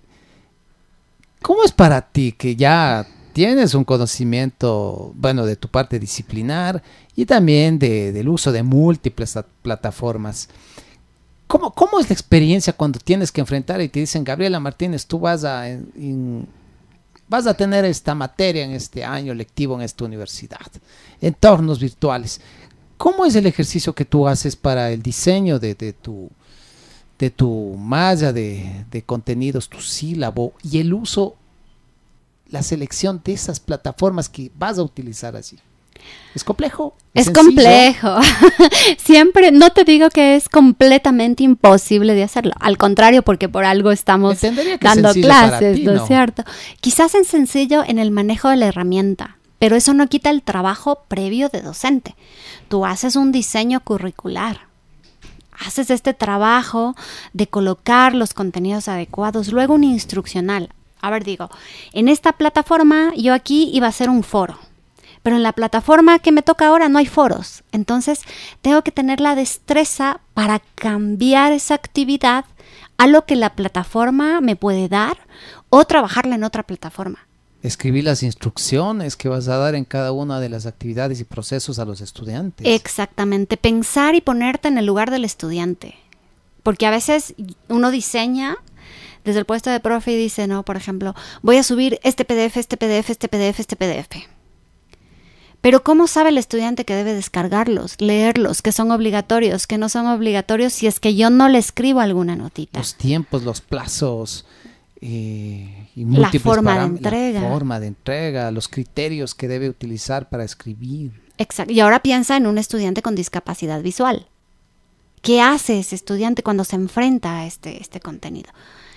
¿Cómo es para ti que ya tienes un conocimiento, bueno, de tu parte disciplinar y también de, del uso de múltiples plataformas? ¿Cómo, ¿Cómo es la experiencia cuando tienes que enfrentar y te dicen, Gabriela Martínez, tú vas a, en, vas a tener esta materia en este año lectivo en esta universidad, entornos virtuales? ¿Cómo es el ejercicio que tú haces para el diseño de, de tu... de tu malla de, de contenidos, tu sílabo y el uso, la selección de esas plataformas que vas a utilizar así? ¿Es complejo? Es, ¿Es complejo. Siempre, no te digo que es completamente imposible de hacerlo. Al contrario, porque por algo estamos dando clases, ti, ¿no? ¿no es cierto? Quizás es sencillo en el manejo de la herramienta, pero eso no quita el trabajo previo de docente. Tú haces un diseño curricular. Haces este trabajo de colocar los contenidos adecuados, luego un instruccional. A ver, digo, en esta plataforma yo aquí iba a hacer un foro, pero en la plataforma que me toca ahora no hay foros. Entonces, tengo que tener la destreza para cambiar esa actividad a lo que la plataforma me puede dar o trabajarla en otra plataforma. Escribir las instrucciones que vas a dar en cada una de las actividades y procesos a los estudiantes. Exactamente, pensar y ponerte en el lugar del estudiante. Porque a veces uno diseña desde el puesto de profe y dice, no, por ejemplo, voy a subir este P D F, este P D F, este P D F, este P D F. Pero ¿cómo sabe el estudiante que debe descargarlos, leerlos, que son obligatorios, que no son obligatorios si es que yo no le escribo alguna notita? Los tiempos, los plazos... Eh, y la forma de entrega. La forma de entrega, los criterios que debe utilizar para escribir. Exacto. Y ahora piensa en un estudiante con discapacidad visual. ¿Qué hace ese estudiante cuando se enfrenta a este, este contenido?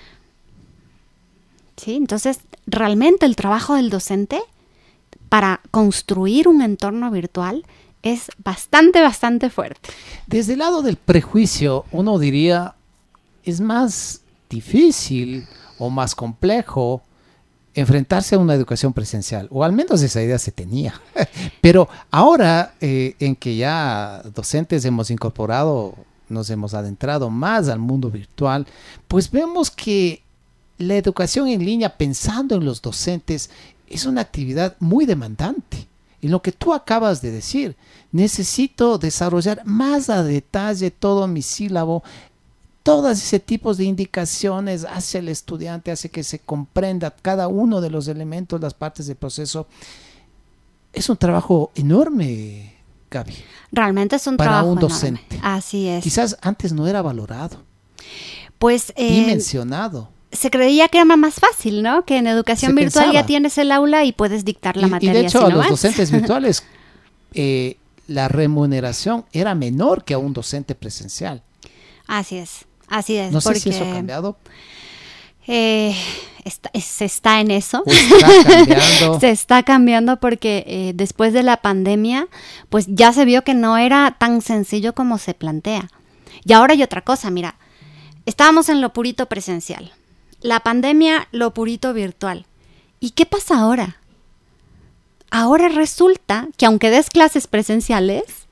¿Sí? Entonces, realmente el trabajo del docente para construir un entorno virtual es bastante, bastante fuerte. Desde el lado del prejuicio, uno diría, es más difícil o más complejo enfrentarse a una educación presencial, o al menos esa idea se tenía. Pero ahora eh, en que ya docentes hemos incorporado, nos hemos adentrado más al mundo virtual, pues vemos que la educación en línea, pensando en los docentes, es una actividad muy demandante. Y lo que tú acabas de decir, necesito desarrollar más a detalle todo mi sílabo, todos ese tipos de indicaciones hacia el estudiante, hace que se comprenda cada uno de los elementos, las partes del proceso. Es un trabajo enorme, Gaby. Realmente es un para trabajo un docente. Enorme. Así es. Quizás antes no era valorado. Pues eh, dimensionado. Se creía que era más fácil, ¿no? Que en educación se virtual pensaba. Ya tienes el aula y puedes dictar la y, materia. Y de hecho, si a no los vas. docentes virtuales eh, la remuneración era menor que a un docente presencial. Así es. Así es. No sé porque, si eso ha cambiado. Eh, está, se está en eso. O está cambiando. Se está cambiando porque eh, después de la pandemia, pues ya se vio que no era tan sencillo como se plantea. Y ahora hay otra cosa, mira, estábamos en lo purito presencial. La pandemia, lo purito virtual. ¿Y qué pasa ahora? Ahora resulta que aunque des clases presenciales,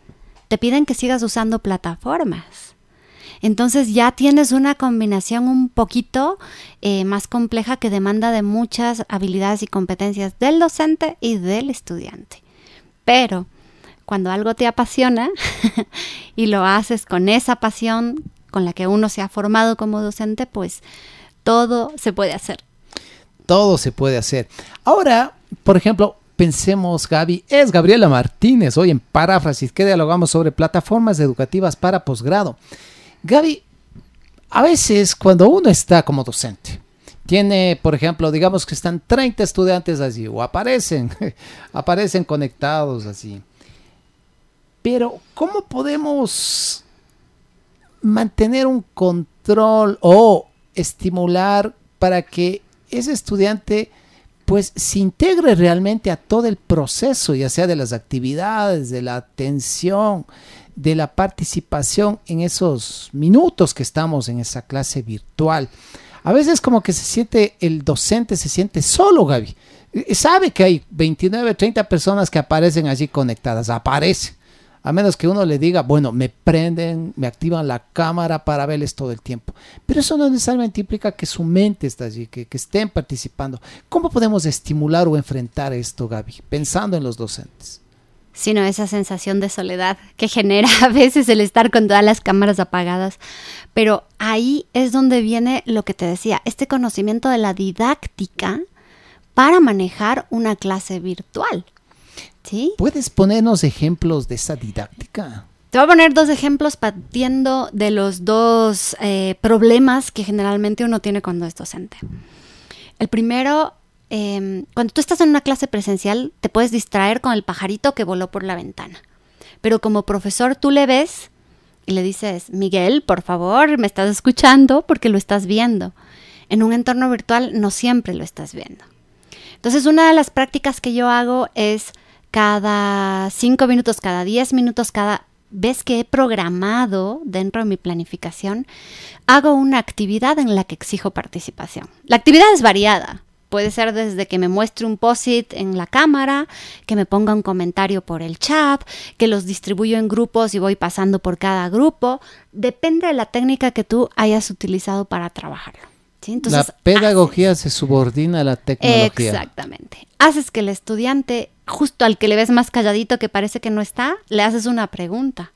te piden que sigas usando plataformas. Entonces ya tienes una combinación un poquito eh, más compleja que demanda de muchas habilidades y competencias del docente y del estudiante. Pero cuando algo te apasiona y lo haces con esa pasión con la que uno se ha formado como docente, pues todo se puede hacer. Todo se puede hacer. Ahora, por ejemplo, pensemos, Gaby, es Gabriela Martínez, hoy en Paráfrasis, que dialogamos sobre plataformas educativas para posgrado. Gaby, a veces cuando uno está como docente, tiene, por ejemplo, digamos que están treinta estudiantes allí, o aparecen, aparecen conectados así. Pero, ¿cómo podemos mantener un control o estimular para que ese estudiante pues se integre realmente a todo el proceso, ya sea de las actividades, de la atención, de la participación en esos minutos que estamos en esa clase virtual? A veces como que se siente, el docente se siente solo, Gaby. Sabe que hay veintinueve, treinta personas que aparecen allí conectadas, aparece. A menos que uno le diga, bueno, me prenden, me activan la cámara para verles todo el tiempo. Pero eso no necesariamente implica que su mente está allí, que, que estén participando. ¿Cómo podemos estimular o enfrentar esto, Gaby, pensando en los docentes? Sino esa sensación de soledad que genera a veces el estar con todas las cámaras apagadas. Pero ahí es donde viene lo que te decía, este conocimiento de la didáctica para manejar una clase virtual. ¿Sí? ¿Puedes ponernos ejemplos de esa didáctica? Te voy a poner dos ejemplos partiendo de los dos eh, problemas que generalmente uno tiene cuando es docente. El primero, eh, cuando tú estás en una clase presencial, te puedes distraer con el pajarito que voló por la ventana. Pero como profesor tú le ves y le dices, Miguel, por favor, me estás escuchando porque lo estás viendo. En un entorno virtual no siempre lo estás viendo. Entonces, una de las prácticas que yo hago es cada cinco minutos, cada diez minutos, cada vez que he programado dentro de mi planificación, hago una actividad en la que exijo participación. La actividad es variada. Puede ser desde que me muestre un post-it en la cámara, que me ponga un comentario por el chat, que los distribuyo en grupos y voy pasando por cada grupo. Depende de la técnica que tú hayas utilizado para trabajarlo. ¿Sí? Entonces, la pedagogía haces, se subordina a la tecnología. Exactamente. Haces que el estudiante, justo al que le ves más calladito, que parece que no está, le haces una pregunta.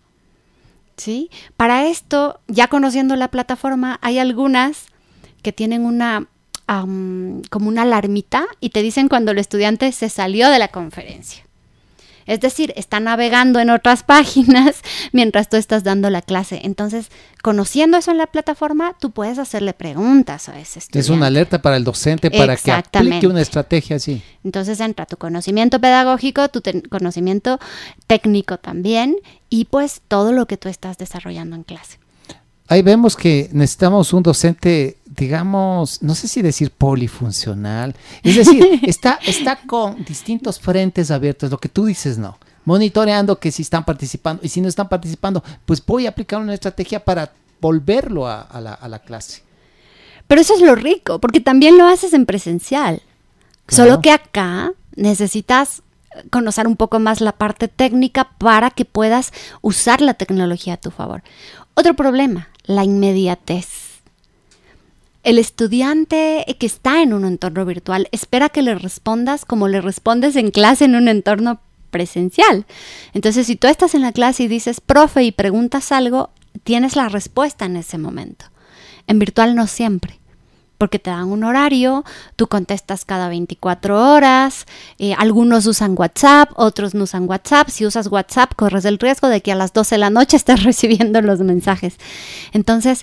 ¿Sí? Para esto, ya conociendo la plataforma, hay algunas que tienen una um, como una alarmita y te dicen cuando el estudiante se salió de la conferencia. Es decir, está navegando en otras páginas mientras tú estás dando la clase. Entonces, conociendo eso en la plataforma, tú puedes hacerle preguntas a ese estudiante. Es una alerta para el docente para que aplique una estrategia así. Entonces entra tu conocimiento pedagógico, tu te- conocimiento técnico también y pues todo lo que tú estás desarrollando en clase. Ahí vemos que necesitamos un docente, digamos, no sé si decir polifuncional, es decir, está, está con distintos frentes abiertos, lo que tú dices no, monitoreando que si están participando y si no están participando, pues voy a aplicar una estrategia para volverlo a, a, la, a la clase. Pero eso es lo rico, porque también lo haces en presencial, claro. Solo que acá necesitas conocer un poco más la parte técnica para que puedas usar la tecnología a tu favor. Otro problema, la inmediatez. El estudiante que está en un entorno virtual espera que le respondas como le respondes en clase en un entorno presencial. Entonces, si tú estás en la clase y dices, profe, y preguntas algo, tienes la respuesta en ese momento. En virtual no siempre, porque te dan un horario, tú contestas cada veinticuatro horas, eh, algunos usan WhatsApp, otros no usan WhatsApp. Si usas WhatsApp, corres el riesgo de que a las doce de la noche estés recibiendo los mensajes. Entonces,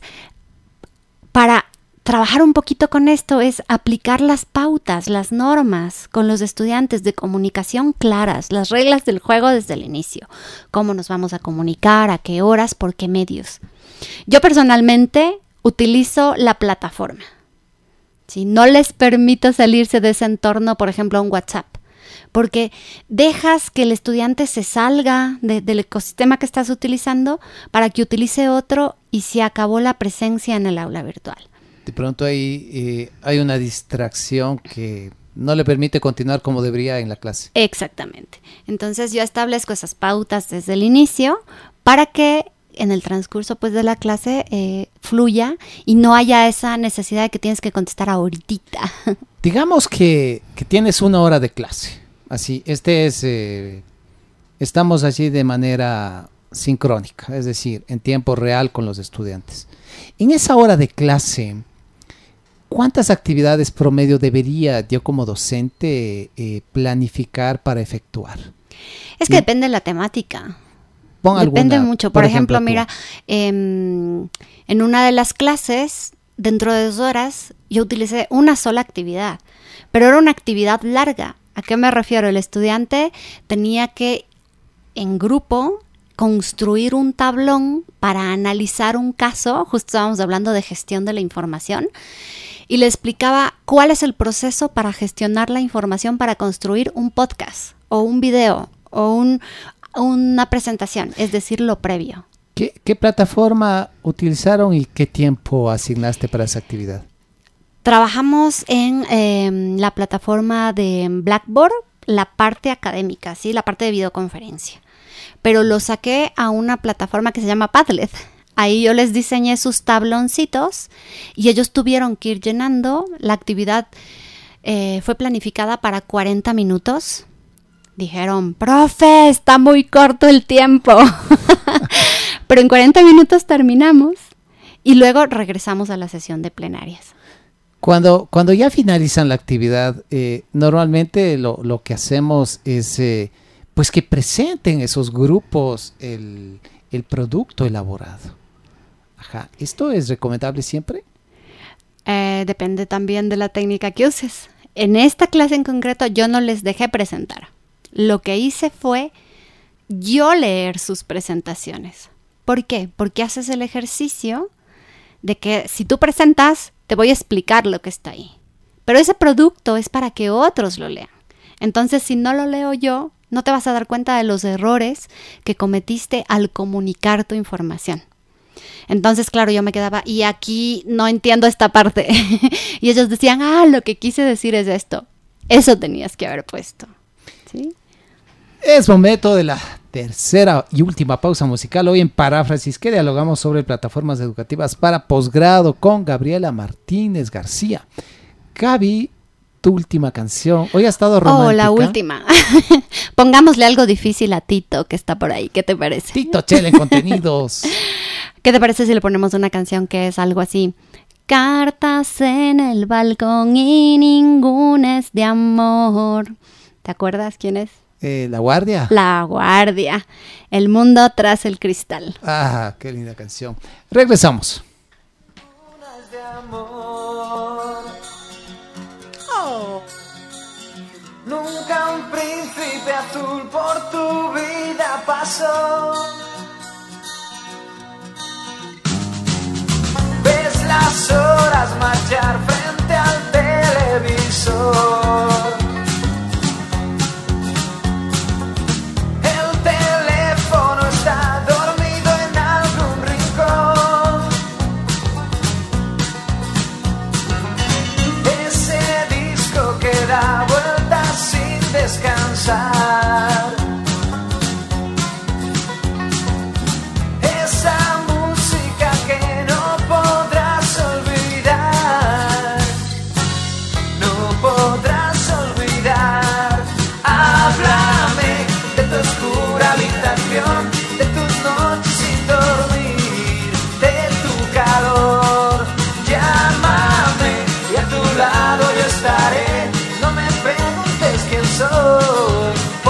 para trabajar un poquito con esto es aplicar las pautas, las normas con los estudiantes de comunicación claras, las reglas del juego desde el inicio. Cómo nos vamos a comunicar, a qué horas, por qué medios. Yo personalmente utilizo la plataforma. ¿Sí? No les permito salirse de ese entorno, por ejemplo, a un WhatsApp, porque dejas que el estudiante se salga de, del ecosistema que estás utilizando para que utilice otro y se acabó la presencia en el aula virtual. De pronto hay, eh, hay una distracción que no le permite continuar como debería en la clase. Exactamente. Entonces yo establezco esas pautas desde el inicio para que en el transcurso pues de la clase eh, fluya y no haya esa necesidad de que tienes que contestar ahorita. Digamos que, que tienes una hora de clase, así, este es, eh, estamos allí de manera sincrónica, es decir, en tiempo real con los estudiantes. En esa hora de clase, ¿cuántas actividades promedio debería yo como docente eh, planificar para efectuar? Es que y, depende de la temática. Pon Depende alguna, mucho. Por, por ejemplo, ejemplo mira, eh, en una de las clases, dentro de dos horas, yo utilicé una sola actividad, pero era una actividad larga. ¿A qué me refiero? El estudiante tenía que, en grupo, construir un tablón para analizar un caso. Justo estábamos hablando de gestión de la información. Y le explicaba cuál es el proceso para gestionar la información para construir un podcast o un video o un... una presentación, es decir, lo previo. ¿Qué, qué plataforma utilizaron y qué tiempo asignaste para esa actividad? Trabajamos en eh, la plataforma de Blackboard, la parte académica, ¿sí? La parte de videoconferencia. Pero lo saqué a una plataforma que se llama Padlet. Ahí yo les diseñé sus tabloncitos y ellos tuvieron que ir llenando. La actividad eh, fue planificada para cuarenta minutos. Dijeron, profe, está muy corto el tiempo. Pero en cuarenta minutos terminamos y luego regresamos a la sesión de plenarias. Cuando, cuando ya finalizan la actividad, eh, normalmente lo, lo que hacemos es eh, pues que presenten esos grupos el, el producto elaborado. Ajá. ¿Esto es recomendable siempre? Eh, depende también de la técnica que uses. En esta clase en concreto yo no les dejé presentar. Lo que hice fue yo leer sus presentaciones. ¿Por qué? Porque haces el ejercicio de que si tú presentas, te voy a explicar lo que está ahí. Pero ese producto es para que otros lo lean. Entonces, si no lo leo yo, no te vas a dar cuenta de los errores que cometiste al comunicar tu información. Entonces, claro, yo me quedaba, y aquí no entiendo esta parte. Y ellos decían, ah, lo que quise decir es esto. Eso tenías que haber puesto. ¿Sí? Es momento de la tercera y última pausa musical. Hoy en Paráfrasis, que dialogamos sobre plataformas educativas para posgrado con Gabriela Martínez García. Gaby, tu última canción. Hoy ha estado romántica. Oh, la última. Pongámosle algo difícil a Tito, que está por ahí. ¿Qué te parece? Tito Chela en contenidos. ¿Qué te parece si le ponemos una canción que es algo así? Cartas en el balcón y ninguna es de amor. ¿Te acuerdas quién es? Eh, ¿La Guardia? La Guardia. El mundo tras el cristal. Ah, qué linda canción. Regresamos. De amor. Oh. Nunca un príncipe azul por tu vida pasó. Ves las horas marchar frente al televisor. Descansar. Esa música que no podrás olvidar, no podrás olvidar. Háblame de tu oscura habitación, de tus noches sin dormir, de tu calor. Llámame y a tu lado yo estaré. No me preguntes quién soy,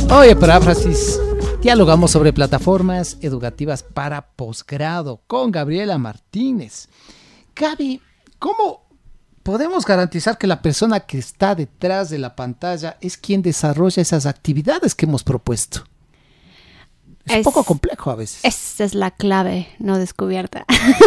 Oye, paráfrasis. Dialogamos sobre plataformas educativas para posgrado con Gabriela Martínez. Gaby, ¿cómo podemos garantizar que la persona que está detrás de la pantalla es quien desarrolla esas actividades que hemos propuesto? Es, es un poco complejo a veces. Esa es la clave no descubierta.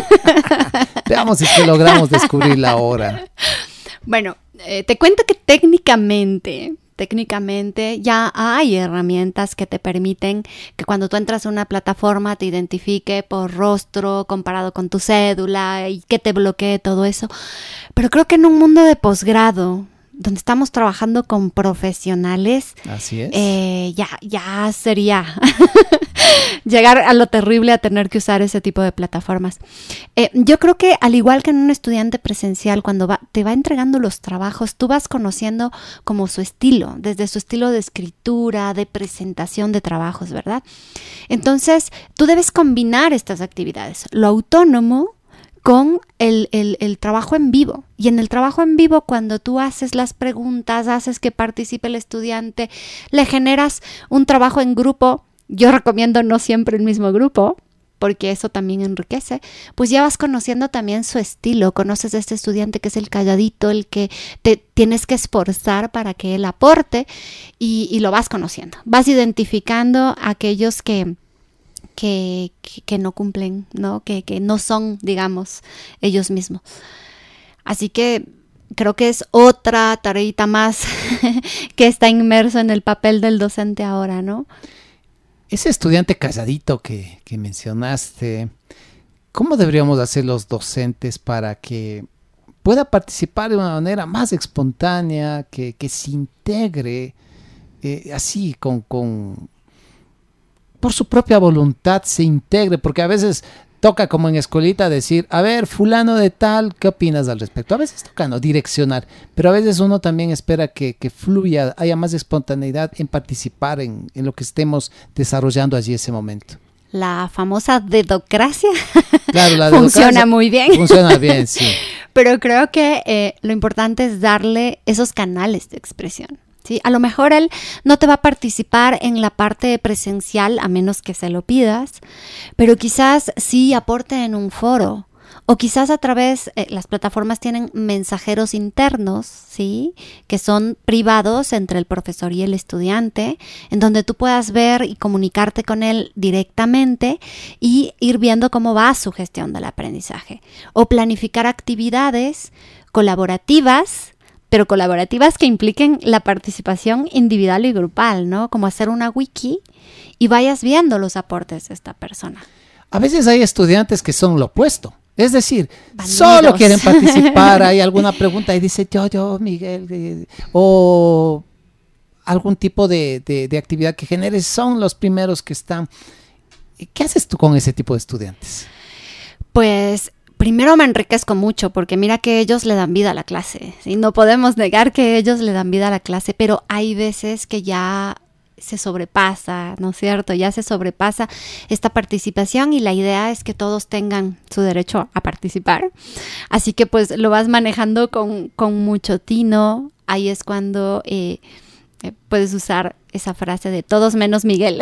Veamos si que logramos descubrirla ahora. Bueno, eh, te cuento que técnicamente... Técnicamente ya hay herramientas que te permiten que cuando tú entras a una plataforma te identifique por rostro comparado con tu cédula y que te bloquee todo eso. Pero creo que en un mundo de posgrado, donde estamos trabajando con profesionales, así es. Eh, ya, ya sería llegar a lo terrible a tener que usar ese tipo de plataformas. Eh, yo creo que al igual que en un estudiante presencial, cuando va, te va entregando los trabajos, tú vas conociendo como su estilo, desde su estilo de escritura, de presentación de trabajos, ¿verdad? Entonces, tú debes combinar estas actividades, lo autónomo con el, el, el trabajo en vivo. Y en el trabajo en vivo, cuando tú haces las preguntas, haces que participe el estudiante, le generas un trabajo en grupo. Yo recomiendo no siempre el mismo grupo, porque eso también enriquece. Pues ya vas conociendo también su estilo. Conoces a este estudiante que es el calladito, el que te tienes que esforzar para que él aporte, y, y lo vas conociendo. Vas identificando a aquellos que... Que, que, que no cumplen, ¿no? Que, que no son, digamos, ellos mismos. Así que creo que es otra tareita más que está inmerso en el papel del docente ahora, ¿no? Ese estudiante calladito que, que mencionaste, ¿cómo deberíamos hacer los docentes para que pueda participar de una manera más espontánea, que, que se integre eh, así con... con por su propia voluntad se integre? Porque a veces toca, como en escuelita, decir, a ver, fulano de tal, ¿qué opinas al respecto? A veces toca no direccionar, pero a veces uno también espera que, que fluya, haya más espontaneidad en participar en, en lo que estemos desarrollando allí ese momento. La famosa dedocracia, claro, la funciona dedocracia muy bien. Funciona bien, sí. Pero creo que eh, lo importante es darle esos canales de expresión. ¿Sí? A lo mejor él no te va a participar en la parte presencial a menos que se lo pidas, pero quizás sí aporte en un foro, o quizás a través, eh, las plataformas tienen mensajeros internos, ¿sí? Que son privados entre el profesor y el estudiante, en donde tú puedas ver y comunicarte con él directamente y ir viendo cómo va su gestión del aprendizaje, o planificar actividades colaborativas, pero colaborativas que impliquen la participación individual y grupal, ¿no? Como hacer una wiki y vayas viendo los aportes de esta persona. A veces hay estudiantes que son lo opuesto. Es decir, Bandidos. Solo quieren participar, hay alguna pregunta y dice yo, yo, Miguel, eh, o algún tipo de, de, de actividad que generes, son los primeros que están. ¿Qué haces tú con ese tipo de estudiantes? Pues... Primero me enriquezco mucho porque mira que ellos le dan vida a la clase, ¿sí? No podemos negar que ellos le dan vida a la clase, pero hay veces que ya se sobrepasa, ¿no es cierto? Ya se sobrepasa esta participación y la idea es que todos tengan su derecho a participar. Así que pues lo vas manejando con, con mucho tino. Ahí es cuando eh, eh, puedes usar esa frase de todos menos Miguel.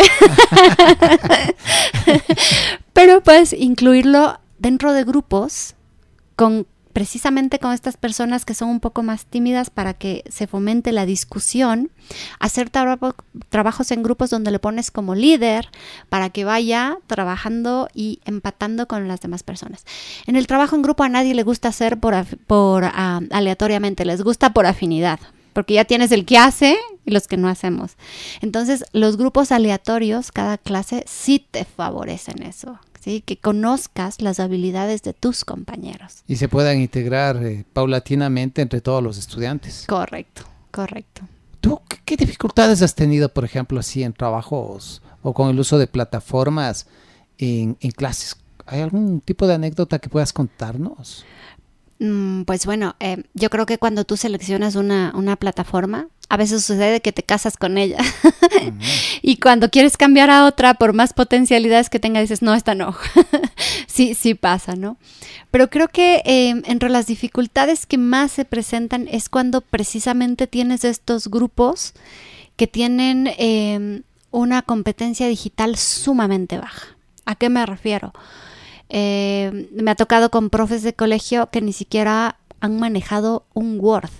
Pero puedes incluirlo dentro de grupos, con precisamente con estas personas que son un poco más tímidas para que se fomente la discusión, hacer tra- trabajos en grupos donde le pones como líder para que vaya trabajando y empatando con las demás personas. En el trabajo en grupo a nadie le gusta hacer por, af- por uh, aleatoriamente, les gusta por afinidad, porque ya tienes el que hace y los que no hacemos. Entonces, los grupos aleatorios, cada clase, sí te favorecen eso. ¿Sí? Que conozcas las habilidades de tus compañeros. Y se puedan integrar eh, paulatinamente entre todos los estudiantes. Correcto, correcto. ¿Tú qué, qué dificultades has tenido, por ejemplo, así en trabajos o con el uso de plataformas en, en clases? ¿Hay algún tipo de anécdota que puedas contarnos? Mm, pues bueno, eh, yo creo que cuando tú seleccionas una, una plataforma, a veces sucede que te casas con ella. Uh-huh. Y cuando quieres cambiar a otra, por más potencialidades que tenga, dices, no, esta no. sí, sí pasa, ¿no? Pero creo que eh, entre las dificultades que más se presentan es cuando precisamente tienes estos grupos que tienen eh, una competencia digital sumamente baja. ¿A qué me refiero? Eh, me ha tocado con profes de colegio que ni siquiera han manejado un Word,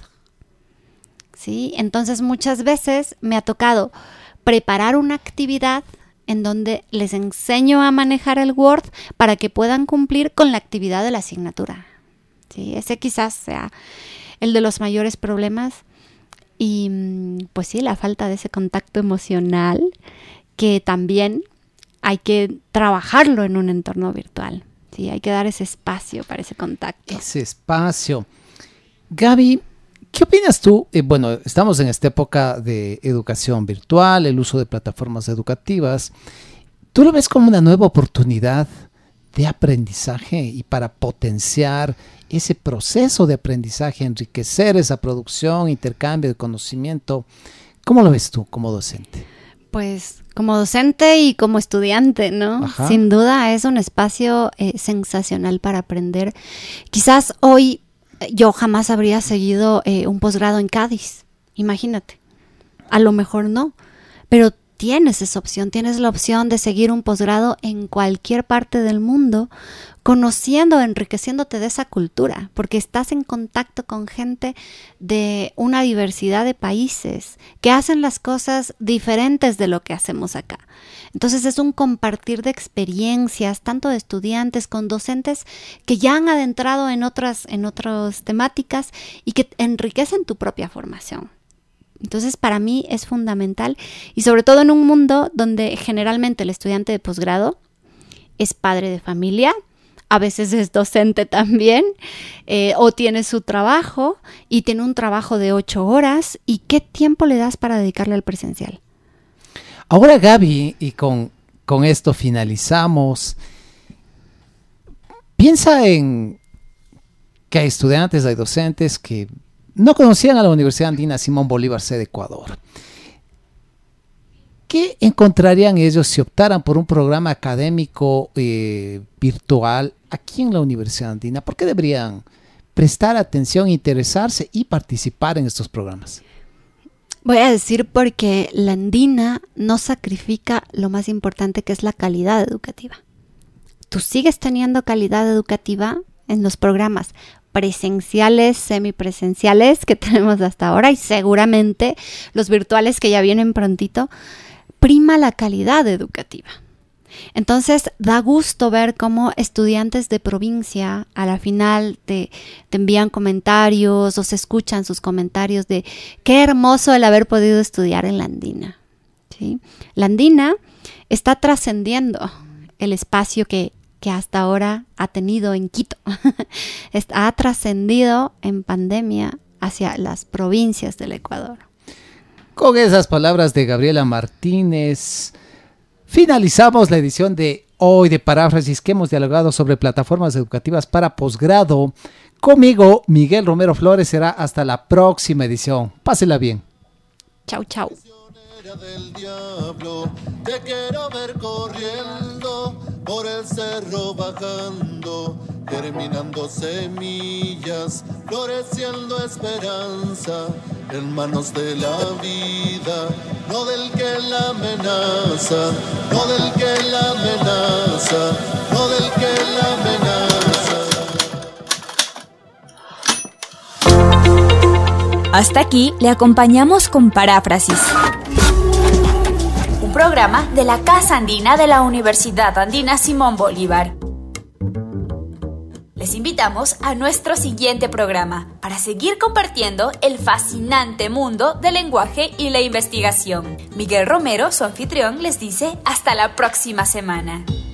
¿sí? Entonces muchas veces me ha tocado preparar una actividad en donde les enseño a manejar el Word para que puedan cumplir con la actividad de la asignatura, ¿sí? Ese quizás sea el de los mayores problemas. Y pues sí, la falta de ese contacto emocional, que también hay que trabajarlo en un entorno virtual. Sí, hay que dar ese espacio para ese contacto. Ese espacio. Gaby, ¿qué opinas tú? Eh, bueno, estamos en esta época de educación virtual, el uso de plataformas educativas. ¿Tú lo ves como una nueva oportunidad de aprendizaje y para potenciar ese proceso de aprendizaje, enriquecer esa producción, intercambio de conocimiento? ¿Cómo lo ves tú como docente? Pues como docente y como estudiante, ¿no? Ajá. Sin duda es un espacio eh, sensacional para aprender. Quizás hoy yo jamás habría seguido eh, un posgrado en Cádiz, imagínate. A lo mejor no, pero tienes esa opción, tienes la opción de seguir un posgrado en cualquier parte del mundo, conociendo, enriqueciéndote de esa cultura, porque estás en contacto con gente de una diversidad de países que hacen las cosas diferentes de lo que hacemos acá. Entonces es un compartir de experiencias, tanto de estudiantes con docentes que ya han adentrado en otras, en otras temáticas y que enriquecen tu propia formación. Entonces, para mí es fundamental, y sobre todo en un mundo donde generalmente el estudiante de posgrado es padre de familia, a veces es docente también, eh, o tiene su trabajo y tiene un trabajo de ocho horas. ¿Y qué tiempo le das para dedicarle al presencial? Ahora, Gaby, y con, con esto finalizamos, piensa en que hay estudiantes, hay docentes que no conocían a la Universidad Andina Simón Bolívar C de Ecuador. ¿Qué encontrarían ellos si optaran por un programa académico eh, virtual aquí en la Universidad Andina? ¿Por qué deberían prestar atención, interesarse y participar en estos programas? Voy a decir porque la Andina no sacrifica lo más importante, que es la calidad educativa. Tú sigues teniendo calidad educativa en los programas presenciales, semipresenciales que tenemos hasta ahora, y seguramente los virtuales que ya vienen prontito. Prima la calidad educativa. Entonces da gusto ver cómo estudiantes de provincia a la final te, te envían comentarios o se escuchan sus comentarios de qué hermoso el haber podido estudiar en la Andina, ¿sí? La Andina está trascendiendo el espacio que que hasta ahora ha tenido en Quito. Ha trascendido en pandemia hacia las provincias del Ecuador. Con esas palabras de Gabriela Martínez, finalizamos la edición de hoy de Paráfrasis, que hemos dialogado sobre plataformas educativas para posgrado. Conmigo, Miguel Romero Flores, será hasta la próxima edición. Pásela bien. Chau, chau. Del diablo, te quiero ver corriendo por el cerro bajando, germinando semillas, floreciendo esperanza en manos de la vida, no del que la amenaza, no del que la amenaza, no del que la amenaza. Hasta aquí le acompañamos con Paráfrasis, un programa de la Casa Andina de la Universidad Andina Simón Bolívar. Les invitamos a nuestro siguiente programa para seguir compartiendo el fascinante mundo del lenguaje y la investigación. Miguel Romero, su anfitrión, les dice hasta la próxima semana.